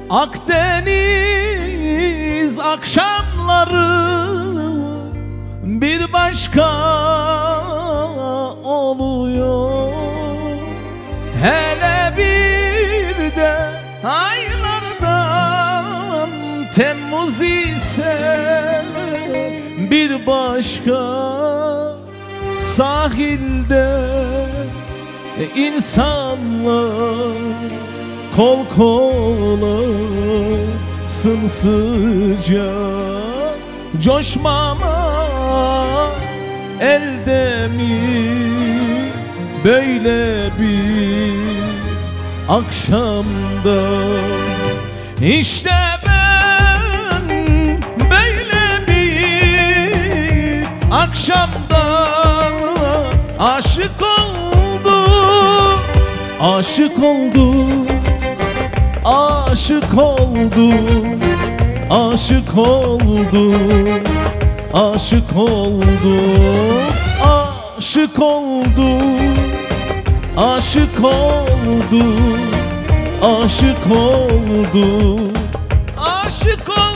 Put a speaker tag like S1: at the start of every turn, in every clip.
S1: Akdeniz akşamları bir başka oluyor. Hele bir de aylardan Temmuz ise bir başka. Sahilde insanlar kol kola sımsıcak, coşmama elde mi böyle bir akşamda? İşte ben böyle bir akşamda aşık oldum, aşık oldum, aşık oldum, aşık oldum, aşık oldum, aşık oldum, aşık oldum, aşık oldum, aşık oldum.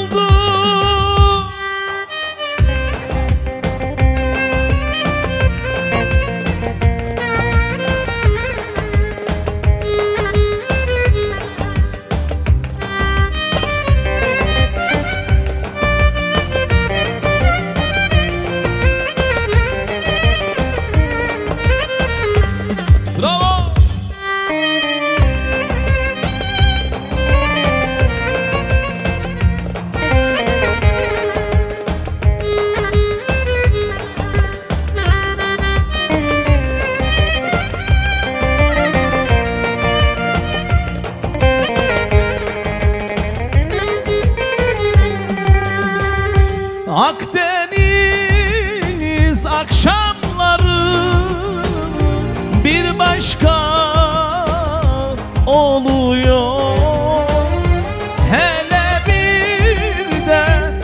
S1: Akdeniz akşamları bir başka oluyor. Hele bir de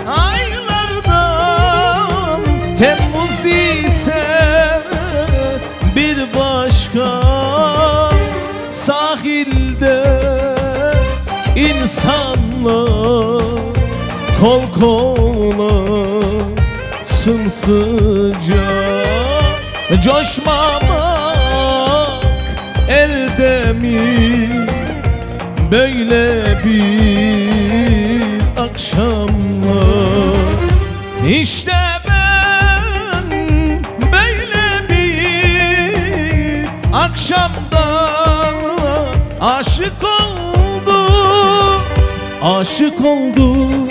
S1: aylardan Temmuz ise bir başka. Sahilde insanlar kol kola sımsıcak, coşmamak elde mi böyle bir akşamda? İşte ben böyle bir akşamda aşık oldum, aşık oldum,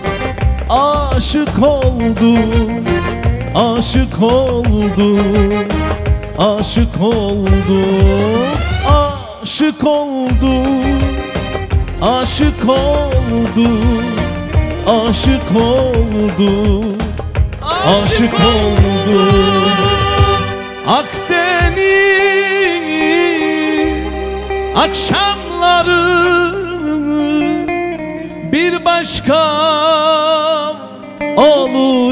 S1: aşık oldum, aşık oldum, aşık oldum, aşık oldum, aşık oldum, aşık oldum, aşık oldum. Akdeniz akşamları bir başka olur.